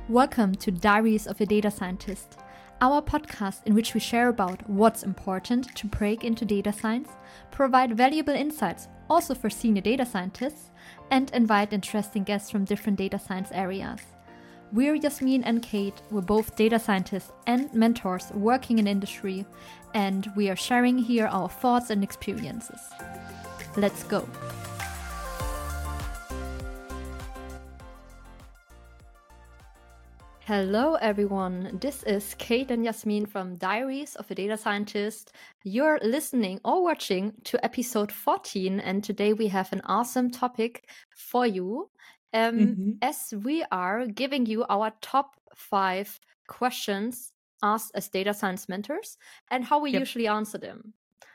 Welcome to Diaries of a Data Scientist, our podcast in which we share about what's important to break into data science, provide valuable insights also for senior data scientists, and invite interesting guests from different data science areas. We're Yasmin and Kate. We're both data scientists and mentors working in industry, and we are sharing here our thoughts and experiences. Let's go. Hello everyone, this is Kate and Yasmin from Diaries of a Data Scientist. You're listening or watching to episode 14, and today we have an awesome topic for you as we are giving you our top 5 questions asked as data science mentors and how we usually answer them.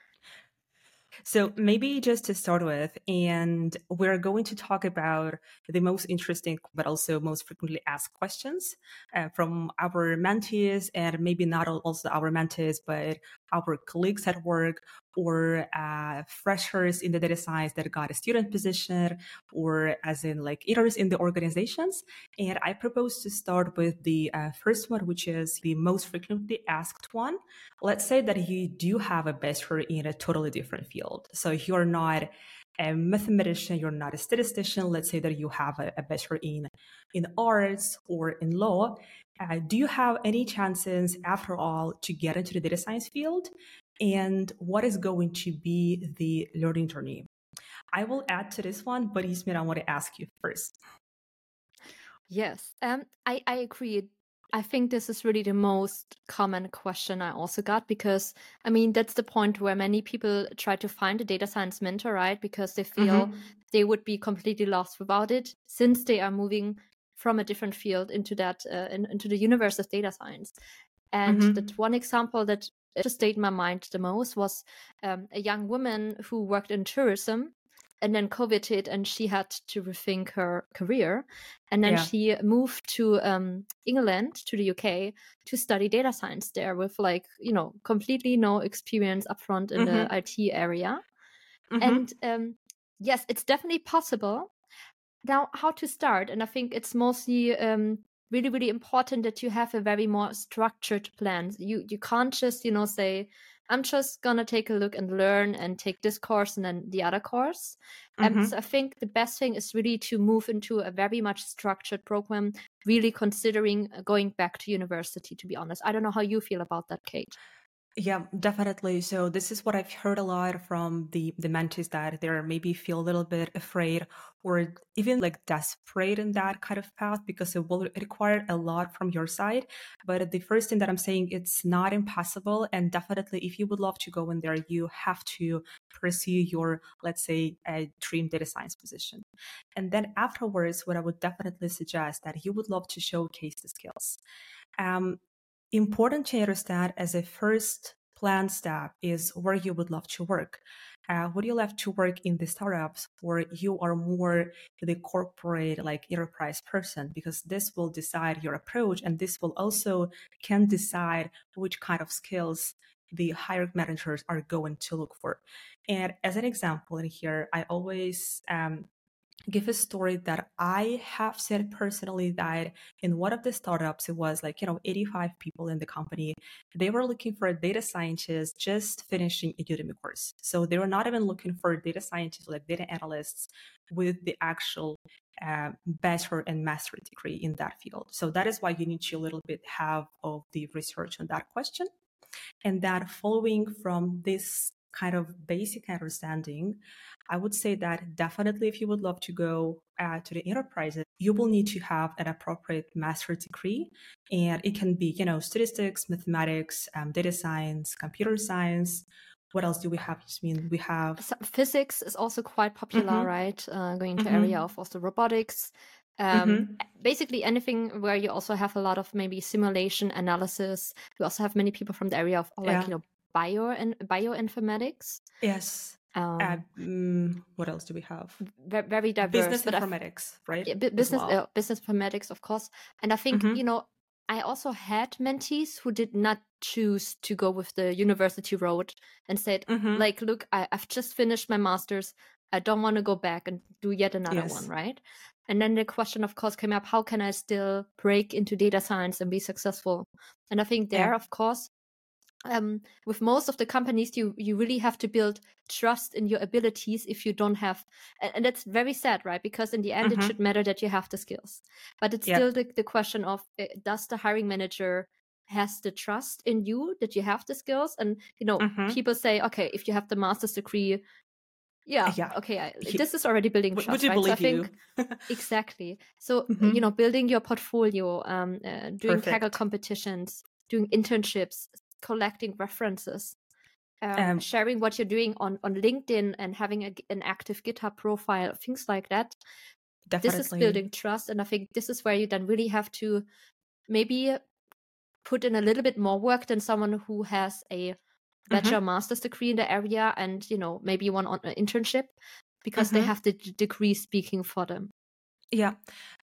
So maybe just to start with, and we're going to talk about the most interesting but also most frequently asked questions from our mentees, and maybe not also our mentees, but our colleagues at work or freshers in the data science that got a student position, or as in like leaders in the organizations. And I propose to start with the first one, which is the most frequently asked one. Let's say that you do have a bachelor in a totally different field. So you're not a mathematician, you're not a statistician. Let's say that you have a bachelor in arts or in law. Do you have any chances, after all, to get into the data science field? And what is going to be the learning journey? I will add to this one, but Yasmin, I want to ask you first. Yes, I agree. I think this is really the most common question I also got, because I mean that's the point where many people try to find a data science mentor, right? Because they feel they would be completely lost without it, since they are moving from a different field into that into the universe of data science. And that one example that just stayed in my mind the most was a young woman who worked in tourism. And then COVID hit and she had to rethink her career. And then she moved to England, to the UK, to study data science there with completely no experience upfront in the IT area. And yes, it's definitely possible. Now, how to start? And I think it's mostly really, really important that you have a very more structured plan. You can't just, say, I'm just going to take a look and learn and take this course and then the other course. So I think the best thing is really to move into a very much structured program, really considering going back to university, to be honest. I don't know how you feel about that, Kate. Yeah, definitely. So this is what I've heard a lot from the mentees, that they're maybe feel a little bit afraid or even like desperate in that kind of path, because it will require a lot from your side. But the first thing that I'm saying, it's not impossible. And definitely, if you would love to go in there, you have to pursue your, let's say, a dream data science position. And then afterwards, what I would definitely suggest that you would love to showcase the skills. Important to understand as a first plan step is where you would love to work. Would you love to work in the startups, or you are more the corporate, like enterprise person? Because this will decide your approach, and this will also can decide which kind of skills the hiring managers are going to look for. And as an example in here, I always give a story that I have said personally, that in one of the startups, it was 85 people in the company. They were looking for a data scientist just finishing a Udemy course. So they were not even looking for data scientists, like data analysts with the actual bachelor and master degree in that field. So that is why you need to a little bit have of the research on that question. And that following from this kind of basic understanding, I would say that definitely if you would love to go to the enterprises, you will need to have an appropriate master degree. And it can be, statistics, mathematics, data science, computer science. What else do we have? We have physics is also quite popular, right? Going into area of also robotics. Basically anything where you also have a lot of maybe simulation analysis. We also have many people from the area of bioinformatics. Yes. What else do we have? Very diverse. Business informatics, right? Yeah, business informatics, of course. And I think, I also had mentees who did not choose to go with the university road and said, look, I've just finished my master's. I don't want to go back and do yet another one, Yes. right? And then the question, of course, came up, how can I still break into data science and be successful? And I think Yeah. there, of course, with most of the companies, you really have to build trust in your abilities if you don't have, and that's very sad, right? Because in the end, it Mm-hmm. should matter that you have the skills. But it's Yep. still the question of, does the hiring manager has the trust in you that you have the skills? And, Mm-hmm. people say, okay, if you have the master's degree, yeah, Yeah. okay, He, this is already building would trust, you right? So I believe you? think exactly. So, Mm-hmm. building your portfolio, doing Kaggle Perfect. competitions, doing internships, collecting references, Um, sharing what you're doing on LinkedIn and having an active GitHub profile, things like that. This is Definitely. building trust. And I think this is where you then really have to maybe put in a little bit more work than someone who has a bachelor Mm-hmm. master's degree in the area and, maybe one on an internship because they Mm-hmm. have the degree speaking for them. Yeah.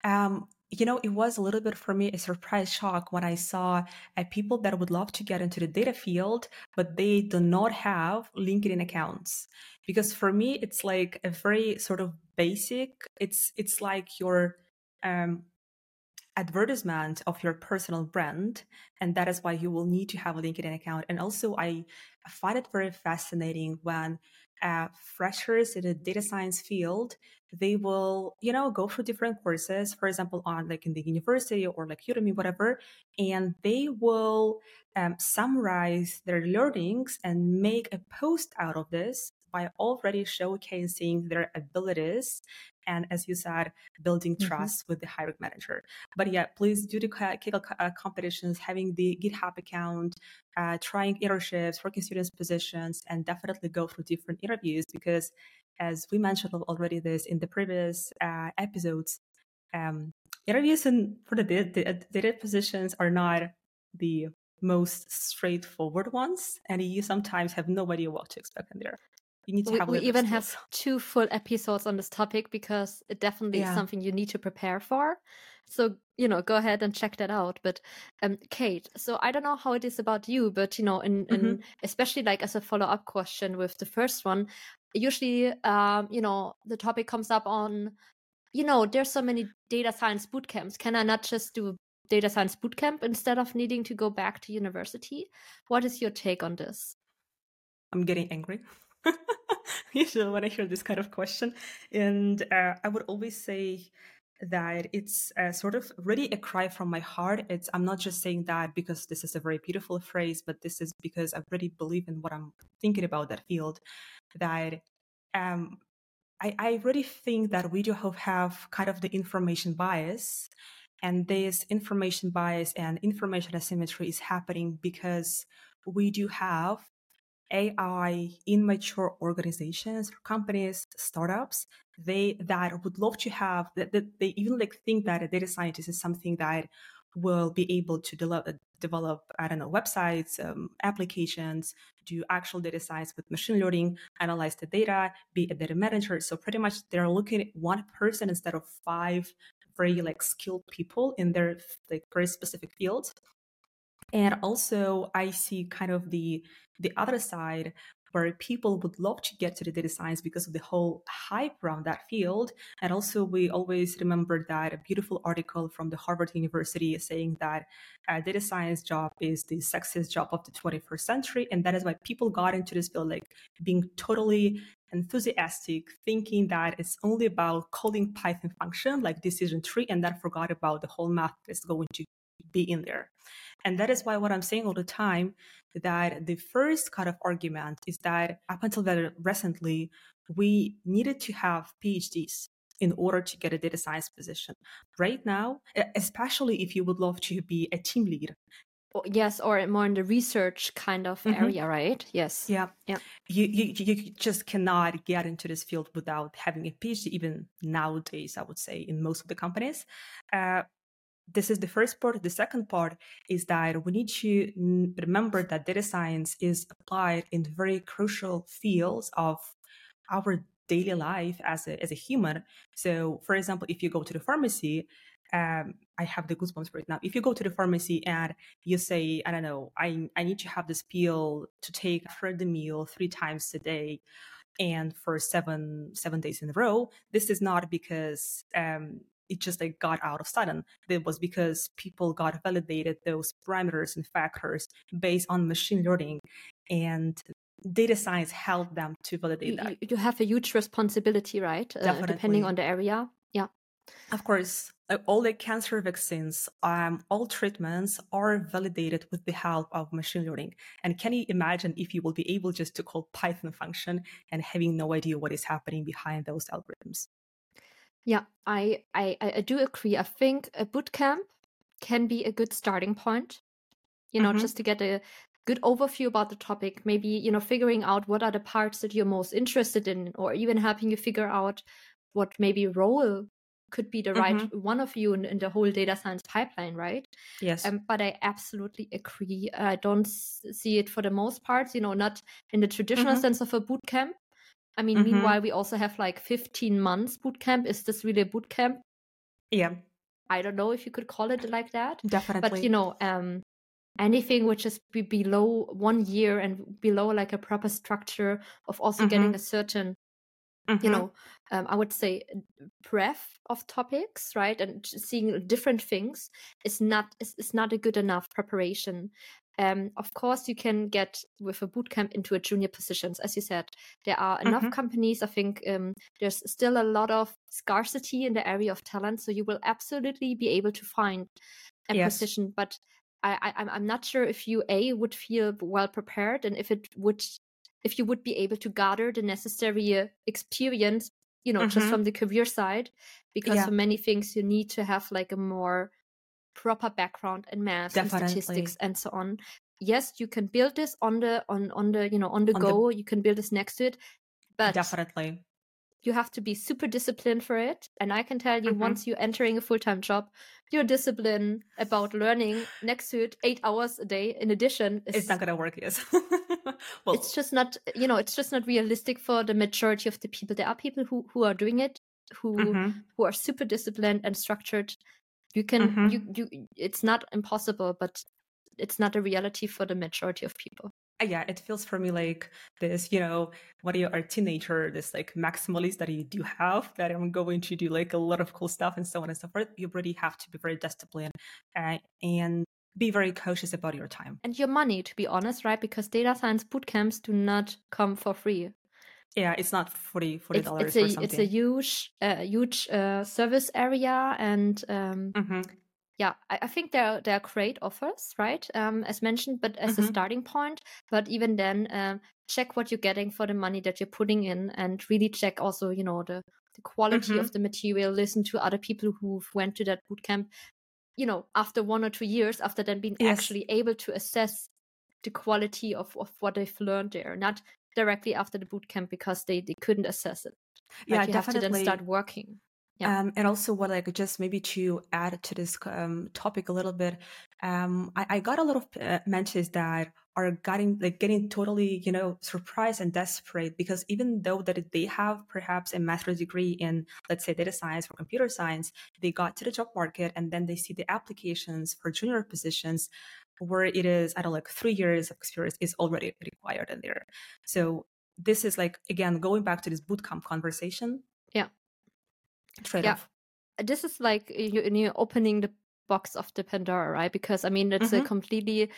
It was a little bit for me a surprise shock when I saw people that would love to get into the data field, but they do not have LinkedIn accounts. Because for me, it's like a very sort of basic, it's like your um, advertisement of your personal brand, and that is why you will need to have a LinkedIn account. And also I find it very fascinating when freshers in the data science field, they will go through different courses, for example, on like in the university or like Udemy, whatever, and they will summarize their learnings and make a post out of this by already showcasing their abilities, and as you said, building Mm-hmm. trust with the hiring manager. But yeah, please do the Kaggle competitions, having the GitHub account, trying internships, working students positions, and definitely go through different interviews, because as we mentioned already this in the previous episodes, um, interviews for the data positions are not the most straightforward ones, and you sometimes have no idea what to expect in there. You need to We, have a we little bit of even have skills. 2 full episodes on this topic because it definitely is Yeah. something you need to prepare for. So, go ahead and check that out. But Kate, so I don't know how it is about you, but in Hmm. especially like as a follow-up question with the first one, usually the topic comes up on, there's so many data science bootcamps. Can I not just do data science bootcamp instead of needing to go back to university? What is your take on this? I'm getting angry usually when I hear this kind of question. And I would always say that it's sort of really a cry from my heart. I'm not just saying that because this is a very beautiful phrase, but this is because I really believe in what I'm thinking about that field. That um, I really think that we do have kind of the information bias. And this information bias and information asymmetry is happening because we do have AI in mature organizations, companies, startups, they that would love to have that they even like think that a data scientist is something that will be able to develop I don't know, websites, applications, do actual data science with machine learning, analyze the data, be a data manager. So pretty much they're looking at one person instead of five very like skilled people in their like very specific fields. And also I see kind of the other side where people would love to get to the data science because of the whole hype around that field. And also we always remember that a beautiful article from the Harvard University saying that data science job is the sexiest job of the 21st century. And that is why people got into this field like being totally enthusiastic, thinking that it's only about coding Python function like decision tree, and then forgot about the whole math that's going to be in there. And that is why what I'm saying all the time, that the first kind of argument is that up until very recently, we needed to have PhDs in order to get a data science position. Right now, especially if you would love to be a team lead. Yes, or more in the research kind of Mm-hmm. area, right? Yes. Yeah. Yeah. You just cannot get into this field without having a PhD, even nowadays, I would say, in most of the companies. This is the first part. The second part is that we need to remember that data science is applied in very crucial fields of our daily life as a human. So, for example, if you go to the pharmacy, I have the goosebumps right now. If you go to the pharmacy and you say, I don't know, I need to have this pill to take after the meal 3 times a day, and for seven days in a row. This is not because it just like got out of sudden. It was because people got validated those parameters and factors based on machine learning, and data science helped them to validate that. You have a huge responsibility, right? Definitely. Depending on the area. Yeah. Of course, all the cancer vaccines, all treatments are validated with the help of machine learning. And can you imagine if you will be able just to call Python function and having no idea what is happening behind those algorithms? Yeah, I do agree. I think a bootcamp can be a good starting point, just to get a good overview about the topic. Maybe, figuring out what are the parts that you're most interested in, or even helping you figure out what maybe role could be the right one of you in the whole data science pipeline, right? Yes. But I absolutely agree. I don't see it for the most part, not in the traditional sense of a bootcamp. I mean, meanwhile, we also have like 15 months bootcamp. Is this really a bootcamp? Yeah. I don't know if you could call it like that. Definitely. But, anything which is below 1 year and below like a proper structure of also getting a certain, I would say breadth of topics, right? And seeing different things is not a good enough preparation. Of course, you can get with a bootcamp into a junior positions. As you said, there are enough companies. I think there's still a lot of scarcity in the area of talent. So you will absolutely be able to find a position. But I'm not sure if you would feel well prepared, and if you would be able to gather the necessary experience, just from the career side, because for many things you need to have like a more proper background in math and statistics and so on. Yes, you can build this on the go. You can build this next to it, but definitely you have to be super disciplined for it. And I can tell you, once you're entering a full-time job, your discipline about learning next to it 8 hours a day in addition it's not gonna work. Yes. Well, it's just not realistic for the majority of the people. There are people who are doing it, who are super disciplined and structured. You can it's not impossible, but it's not a reality for the majority of people. Yeah, it feels for me like this, when you are a teenager, this like maximalist that you do have, that I'm going to do like a lot of cool stuff and so on and so forth. You really have to be very disciplined and be very cautious about your time. And your money, to be honest, right? Because data science bootcamps do not come for free. Yeah, it's not $40 or something. It's a huge service area, and yeah, I think there are great offers, right? As mentioned, but as a starting point. But even then, check what you're getting for the money that you're putting in, and really check also, the quality of the material. Listen to other people who've went to that bootcamp, after 1 or 2 years, after then being actually able to assess the quality of what they've learned there, not directly after the bootcamp because they couldn't assess it. Right? Yeah, you definitely. have to then start working. Yeah. And also what like just maybe to add to this topic a little bit, I got a lot of mentees that are getting totally, surprised and desperate, because even though that they have perhaps a master's degree in, let's say, data science or computer science, they got to the job market and then they see the applications for junior positions where it is, 3 years of experience is already required in there. So this is like, again, going back to this bootcamp conversation. Yeah. Trade-off. This is like you're opening the box of the Pandora, right? Because I mean, it's a completely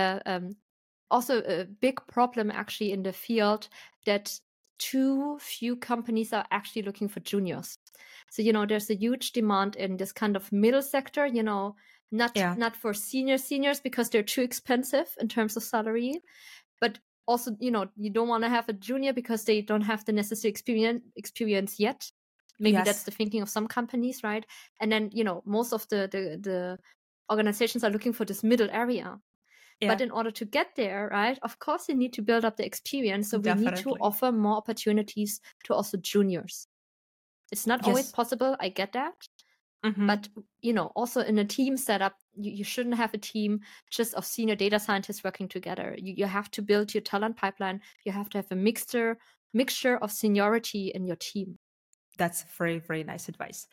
also a big problem actually in the field, that too few companies are actually looking for juniors. So there's a huge demand in this kind of middle sector, not for seniors because they're too expensive in terms of salary, but also you don't want to have a junior because they don't have the necessary experience yet. Maybe that's the thinking of some companies, right? And then most of the organizations are looking for this middle area. But in order to get there, right, of course you need to build up the experience. So we need to offer more opportunities to also juniors. It's not always possible, I get that. But also in a team setup, you shouldn't have a team just of senior data scientists working together. You have to build your talent pipeline. You have to have a mixture of seniority in your team. That's very, very nice advice.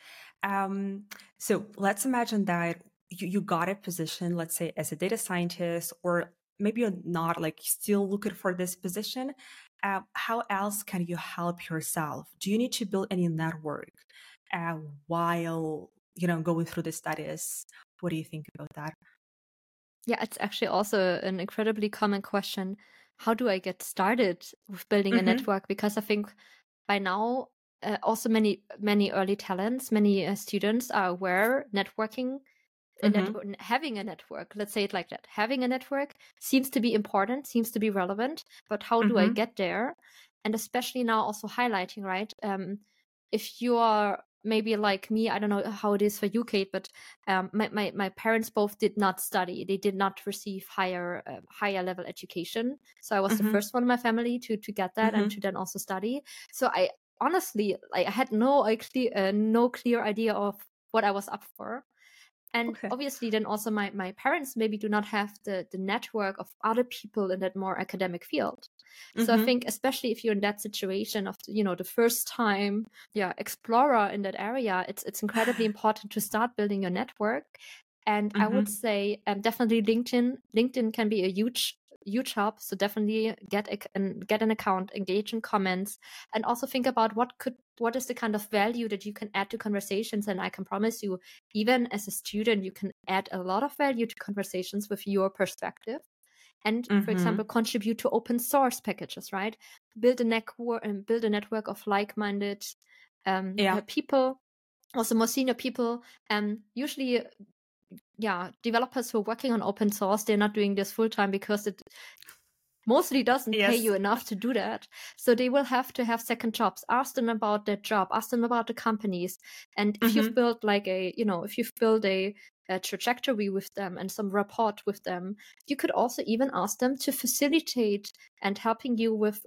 So let's imagine that you got a position, let's say as a data scientist, or maybe you're not, like still looking for this position. how else can you help yourself? Do you need to build any network while going through the studies? What do you think about that? Yeah, it's actually also an incredibly common question. How do I get started with building a Mm-hmm. network? Because I think by now, also many early talents, many students are aware networking, having a network. Let's say it like that. Having a network seems to be important, seems to be relevant, but how do I Mm-hmm. get there? And especially now, also highlighting, right? If you are maybe like me, I don't know how it is for you, Kate, but my parents both did not study. They did not receive higher level education. So I was the Mm-hmm. first one in my family to get that and Mm-hmm. to then also study. So I honestly, I had no clear idea of what I was up for. And Okay. obviously then also my parents maybe do not have the network of other people in that more academic field. So I Mm-hmm. think especially if you're in that situation of the first time explorer in that area, it's incredibly important to start building your network. And I would Mm-hmm. say definitely LinkedIn can be a huge help. So definitely get an account, engage in comments, and also think about what is the kind of value that you can add to conversations. And I can promise you, even as a student, you can add a lot of value to conversations with your perspective. And for Mm-hmm. example, contribute to open source packages, right? Build a network of like-minded Yeah. people, also more senior people. Usually, developers who are working on open source, they're not doing this full time because it mostly doesn't pay Yes. you enough to do that. So they will have to have second jobs. Ask them about their job. Ask them about the companies. And if you've Mm-hmm. built if you've built a trajectory with them and some rapport with them, you could also even ask them to facilitate and helping you with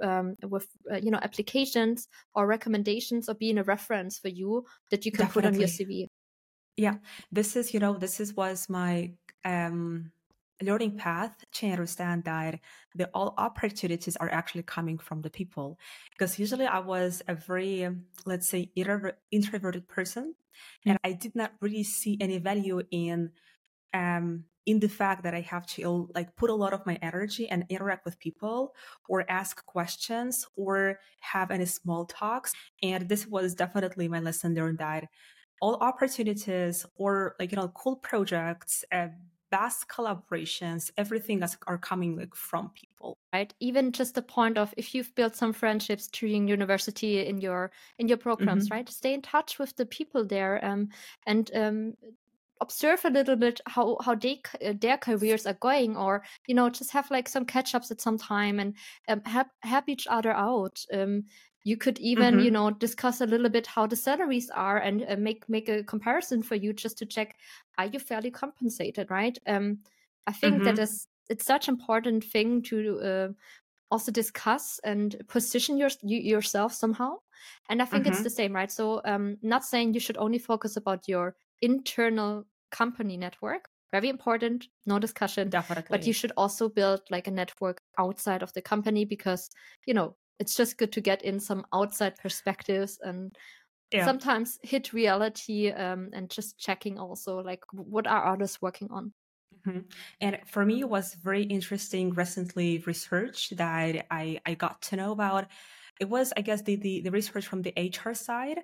applications or recommendations, or being a reference for you that you can put on your Definitely. CV. Yeah. This was my um learning path to understand that the all opportunities are actually coming from the people. Because usually I was a very, let's say, introverted person, Mm. and I did not really see any value in the fact that I have to like put a lot of my energy and interact with people or ask questions or have any small talks. And this was definitely my lesson learned, that all opportunities or cool projects, best collaborations, everything are coming like from people. Right, even just the point of, if you've built some friendships during university in your programs, Mm-hmm. right, stay in touch with the people there, and observe a little bit how their careers are going, or just have like some catch ups at some time, and help each other out. You could even Mm-hmm. discuss a little bit how the salaries are, and make a comparison for you, just to check, are you fairly compensated, right? I think that Mm-hmm. is it's such important thing to also discuss and position yourself somehow. And I think it's Mm-hmm. the same, right? So not saying you should only focus about your internal company network, very important, no discussion, but you Definitely. should also build like a network outside of the company, because it's just good to get in some outside perspectives, and Yeah. sometimes hit reality, and just checking also like what are others working on. Mhm. And for me, it was very interesting recently research that I got to know about. It was, I guess, the research from the HR side,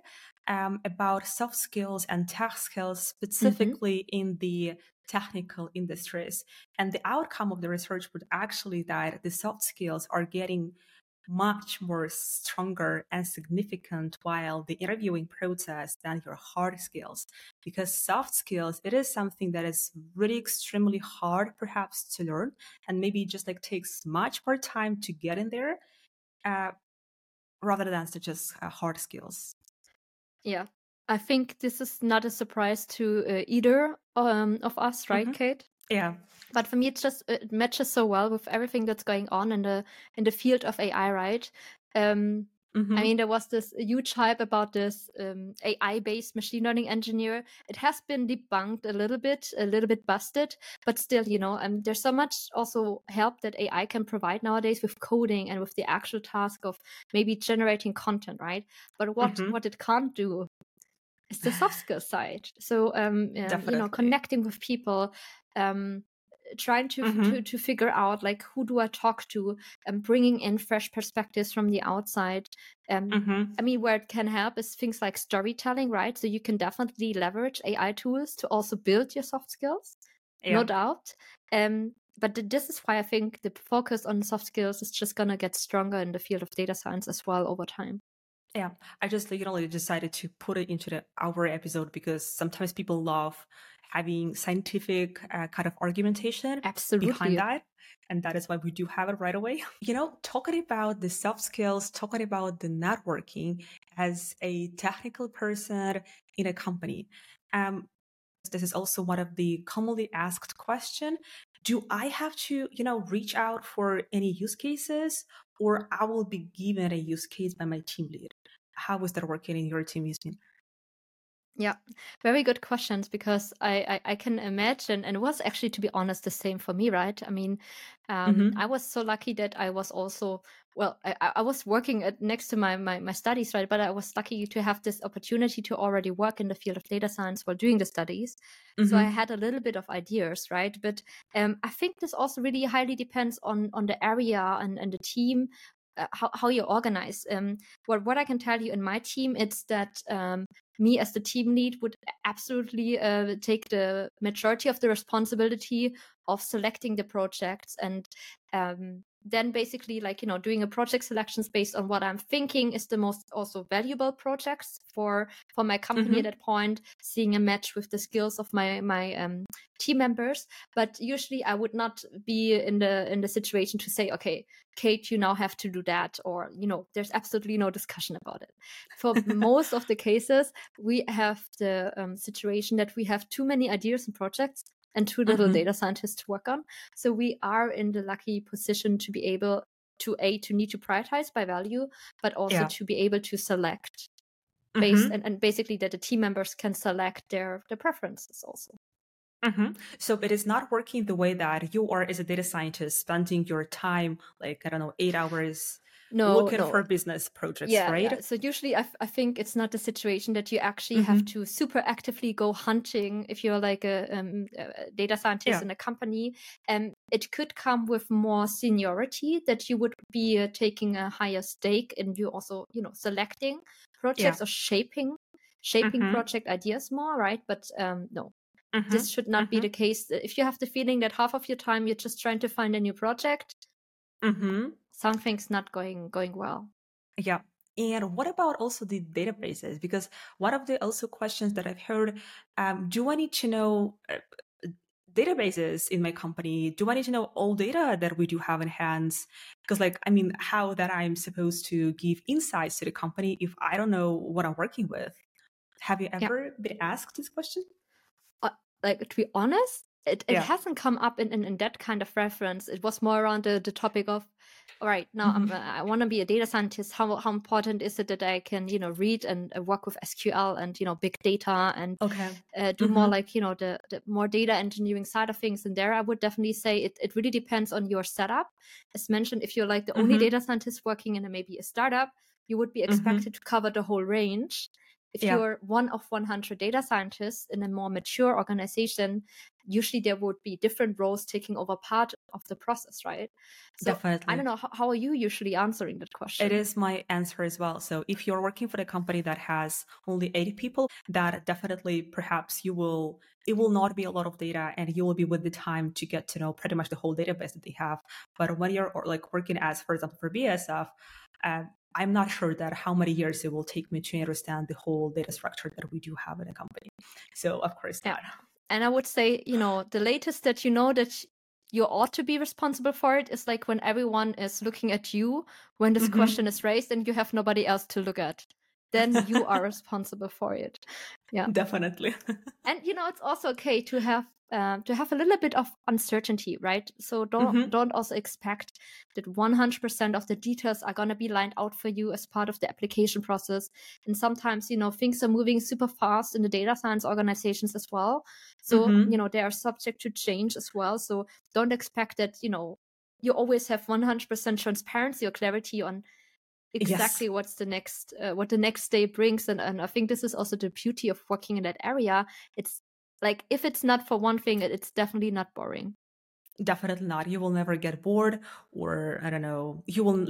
about soft skills and tech skills, Hmm. specifically in the technical industries. And the outcome of the research was actually that the soft skills are getting much more stronger and significant while the interviewing process than your hard skills. Because soft skills, it is something that is really extremely hard perhaps to learn, and maybe just like takes much more time to get in there, uh, rather than just hard skills. Yeah, I think this is not a surprise to either of us, right, Hmm. Kate? Yeah. But for me, it matches so well with everything that's going on in the field of AI, right? Um, I Hmm. mean, there was this huge hype about this AI-based machine learning engineer. It has been debunked a little bit busted, but still, there's so much also help that AI can provide nowadays with coding and with the actual task of maybe generating content, right? But Hmm. what it can't do is the soft skill side. So, Definitely. connecting with people, um, trying to Mm-hmm. to figure out like who do I talk to, and bringing in fresh perspectives from the outside. Mm-hmm. I mean, where it can help is things like storytelling, right? So you can definitely leverage AI tools to also build your soft skills, no Yeah. doubt. But this is why I think the focus on soft skills is just gonna get stronger in the field of data science as well over time. Yeah, I just decided to put it into our episode because sometimes people love having scientific kind of argumentation behind Absolutely. that, and that is why we do have it right away. Talking about the soft skills, talking about the networking as a technical person in a company. Um, this is also one of the commonly asked question. Do I have to, reach out for any use cases, or I will be given a use case by my team lead? How is that working in your team, Yasmin? Yeah, very good questions, because I can imagine, and it was actually, to be honest, the same for me, right? I mean, Mm-hmm. I was so lucky that I was also, well, I was working next to my studies, right? But I was lucky to have this opportunity to already work in the field of data science while doing the studies. So I Mm-hmm. had a little bit of ideas, right? But I think this also really highly depends on the area and the team. How you organize. What I can tell you in my team, it's that me as the team lead would absolutely take the majority of the responsibility of selecting the projects, and then basically, like, doing a project selections based on what I'm thinking is the most also valuable projects for my company at Mm-hmm. that point, seeing a match with the skills of my team members. But usually I would not be in the situation to say, okay, Kate, you now have to do that, or there's absolutely no discussion about it. For most of the cases, we have the situation that we have too many ideas and projects and too little Mm-hmm. data scientists to work on. So we are in the lucky position to be able to need to prioritize by value, but also Yeah. to be able to select based, Mm-hmm. and basically that the team members can select their preferences also. Mm-hmm. So it is not working the way that you are as a data scientist spending your time, like, I don't know, 8 hours looking No. for business projects, Yeah. right? So usually I think it's not the situation that you actually have Mm-hmm. to super actively go hunting if you're like a data scientist Yeah. in a company. It could come with more seniority, that you would be taking a higher stake in you also, selecting Yeah. projects or shaping Mm-hmm. project ideas more, right? But no, Mm-hmm. this should not be Mm-hmm. the case. If you have the feeling that half of your time you're just trying to find a new project, Mm-hmm. something's not going well. Yeah. And what about also the databases? Because one of the also questions that I've heard, do I need to know databases in my company? Do I need to know all data that we do have in hands? Because, like, I mean, how that I'm supposed to give insights to the company if I don't know what I'm working with? Have you Yeah. ever been asked this question? uh, like, to be honest, it Yeah. hasn't come up in that kind of reference. It was more around the topic of, all right, now Mm-hmm. I want to be a data scientist. How important is it that I can read and work with SQL and big data, and Okay. do more Mm-hmm. like the more data engineering side of things? And there I would definitely say it really depends on your setup. As mentioned, if you're like the only Mm-hmm. data scientist working in maybe a startup, you would be Mm-hmm. expected to cover the whole range. If Yeah. you're one of 100 data scientists in a more mature organization, usually there would be different roles taking over part of the process, right? So I don't Definitely. know, how are you usually answering that It question? is my answer as well. So if you're working for a company that has only 80 people, that definitely perhaps it will not be a lot of data, and you will be with the time to get to know pretty much the whole database that they have. But when you're like working as, for example, for BASF, I'm not sure that how many years it will take me to understand the whole data structure that we do have in a company. So of course Yeah. not. And I would say, the latest that that you ought to be responsible for it is like when everyone is looking at you when this Mm-hmm. question is raised and you have nobody else to look at. Then you are responsible for it. Yeah. Definitely. And it's also okay to have a little bit of uncertainty, right? So Mm-hmm. don't also expect that 100% of the details are going to be lined out for you as part of the application process. And sometimes things are moving super fast in the data science organizations as well, so Mm-hmm. they are subject to change as well. So don't expect that you always have 100% transparency or clarity on Yes. exactly what's the next what the next day brings. And I think this is also the beauty of working in that area. It's like, if it's not for one thing, it's definitely not boring. Definitely not. You will never get bored, or I don't know, you will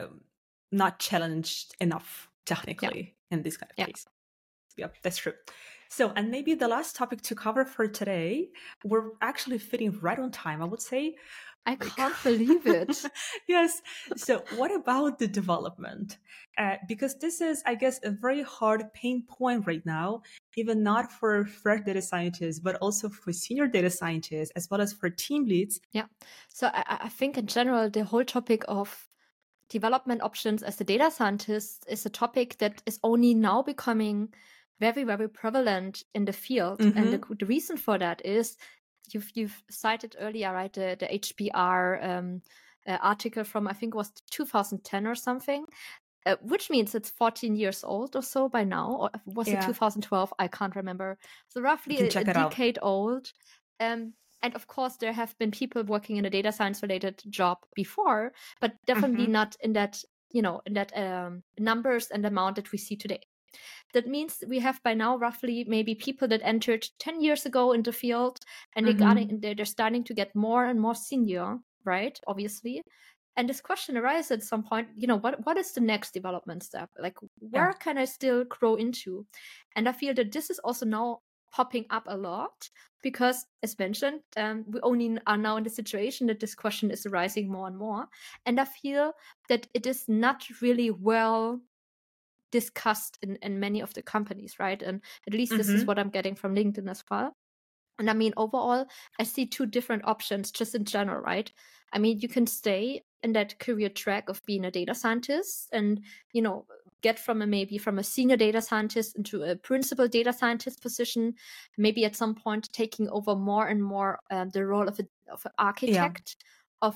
not challenged enough Yeah. technically in this kind of Yeah. case. Yep, that's true. So, and maybe the last topic to cover for today, we're actually fitting right on time, I would say. I can't believe it. Yes. So, what about the development? Because this is, I guess, a very hard pain point right now, even not for fresh data scientists, but also for senior data scientists, as well as for team leads. Yeah. So I think in general, the whole topic of development options as a data scientist is a topic that is only now becoming very, very prevalent in the field. And the reason for that is you've cited earlier, right, the HBR article from, I think it was 2010 or something, which means it's 14 years old or so by now, or was it Yeah, 2012? I can't remember. So you roughly can a check it out. decade old. And of course, there have been people working in a data science related job before, but definitely not in that, in that numbers and amount that we see today. That means we have by now roughly maybe people that entered 10 years ago in the field, and they're starting to get more and more senior, right? Obviously. And this question arises at some point, what is the next development step? Like, where can I still grow into? And I feel that this is also now popping up a lot because, as mentioned, we only are now in the situation that this question is arising more and more. And I feel that it is not really well discussed in many of the companies, right? And at least this is what I'm getting from LinkedIn as well. And I mean, overall, I see two different options just in general, right? I mean, you can stay in that career track of being a data scientist and, get from a senior data scientist into a principal data scientist position, maybe at some point taking over more and more the role of an architect, of,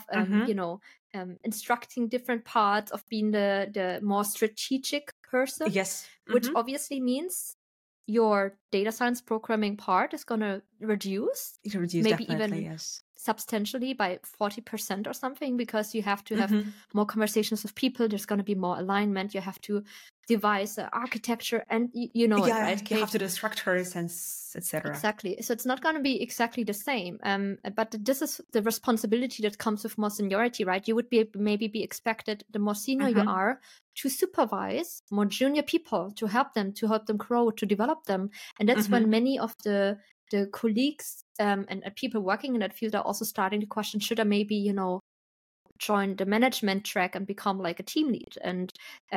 instructing different parts, of being the more strategic person. Yes. Which obviously means your data science programming part is going to reduce, It reduces, maybe definitely, even yes. substantially by 40% or something, because you have to have more conversations with people. There's going to be more alignment. You have to devise architecture, and you know it, right? You have to do structures and etc. Exactly. So it's not going to be exactly the same. But this is the responsibility that comes with more seniority, right? You would maybe be expected, the more senior you are, to supervise more junior people, to help them grow, to develop them. And that's when many of the colleagues and people working in that field are also starting to question, should I maybe, join the management track and become like a team lead and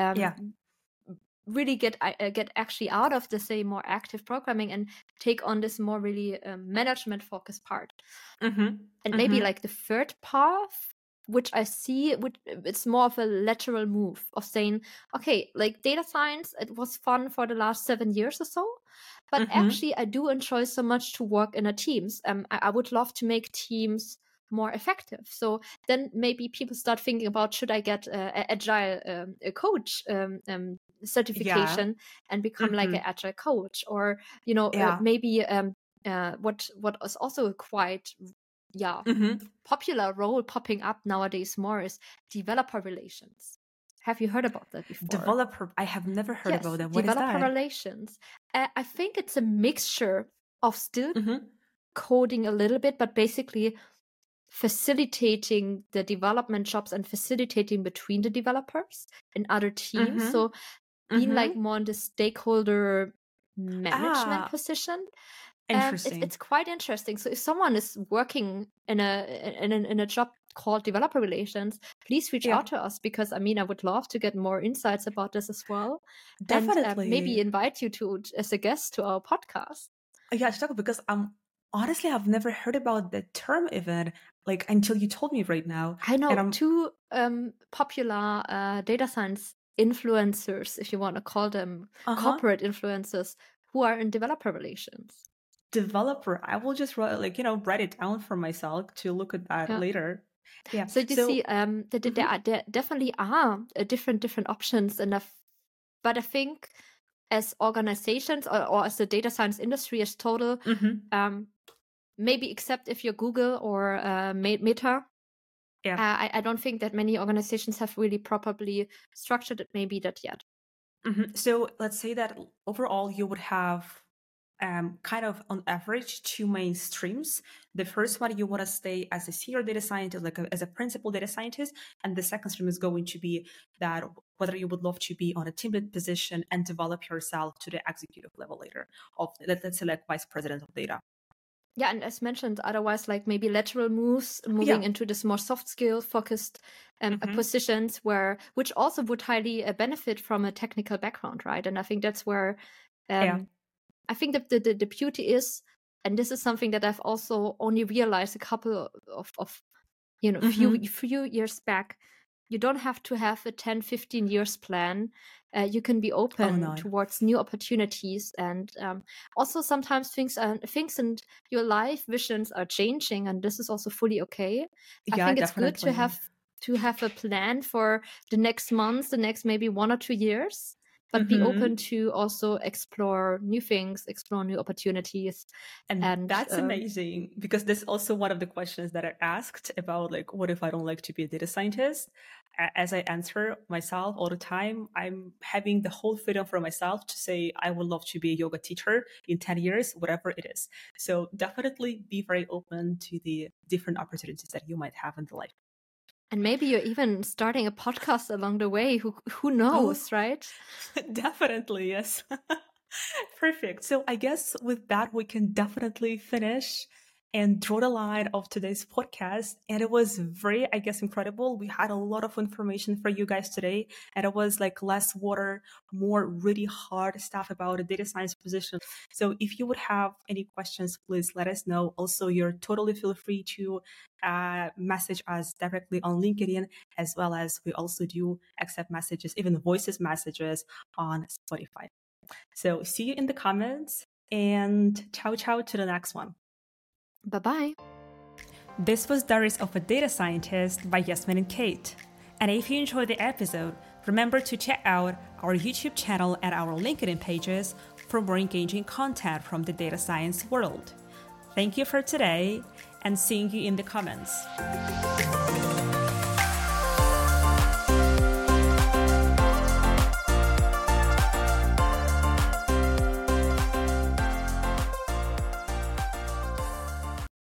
really get actually out of the, say, more active programming and take on this more really management focused part. And maybe like the third path, which I see, it's more of a lateral move of saying, okay, like data science, it was fun for the last 7 years or so, but actually I do enjoy so much to work in a teams. I would love to make teams more effective. So then maybe people start thinking about, should I get a agile a coach certification and become like an agile coach, or maybe what is also a quite popular role popping up nowadays more is developer relations. Have you heard about that before? I have never heard about that. What is developer that? relations. I think it's a mixture of still coding a little bit, but basically facilitating the development jobs and facilitating between the developers and other teams. So being like more in the stakeholder management position. Interesting. It's quite interesting. So if someone is working in a job called developer relations, please reach out to us, because I would love to get more insights about this as well. Definitely. And maybe invite you as a guest to our podcast. Yeah, to talk, because honestly, I've never heard about the term even, like, until you told me right now. I know two popular data science influencers, if you want to call them corporate influencers, who are in developer relations. Developer, I will just write it down for myself to look at that later. Yeah. So you see, there definitely are different options, but I think as organizations or as the data science industry as total, maybe except if you're Google or Meta, I don't think that many organizations have really properly structured it maybe that yet. So let's say that overall you would have kind of on average 2 main streams. The first one, you want to stay as a senior data scientist, like as a principal data scientist. And the second stream is going to be that whether you would love to be on a team lead position and develop yourself to the executive level later of, let's say, like vice president of data. Yeah, and as mentioned, otherwise, like maybe lateral moves, moving into this more soft skill focused positions, which also would highly benefit from a technical background, right? And I think that's where I think that the beauty is, and this is something that I've also only realized a couple of few years back. You don't have to have a 10, 15 years plan. You can be open towards new opportunities. And also sometimes things and your life visions are changing, and this is also fully okay. I think it's good to have a plan for the next months, the next maybe 1 or 2 years, but be open to also explore new things, explore new opportunities. And that's amazing, because this is also one of the questions that are asked about, like, what if I don't like to be a data scientist? As I answer myself all the time, I'm having the whole freedom for myself to say, I would love to be a yoga teacher in 10 years, whatever it is. So definitely be very open to the different opportunities that you might have in the life. And maybe you're even starting a podcast along the way. Who knows, right? Definitely, yes. Perfect. So I guess with that, we can definitely finish and draw the line of today's podcast. And it was very, I guess, incredible. We had a lot of information for you guys today. And it was like less water, more really hard stuff about a data science position. So if you would have any questions, please let us know. Also, you're totally feel free to message us directly on LinkedIn, as well as we also do accept messages, even voices messages on Spotify. So see you in the comments, and ciao to the next one. Bye-bye. This was Diaries of a Data Scientist by Yasmin and Kate. And if you enjoyed the episode, remember to check out our YouTube channel and our LinkedIn pages for more engaging content from the data science world. Thank you for today, and seeing you in the comments.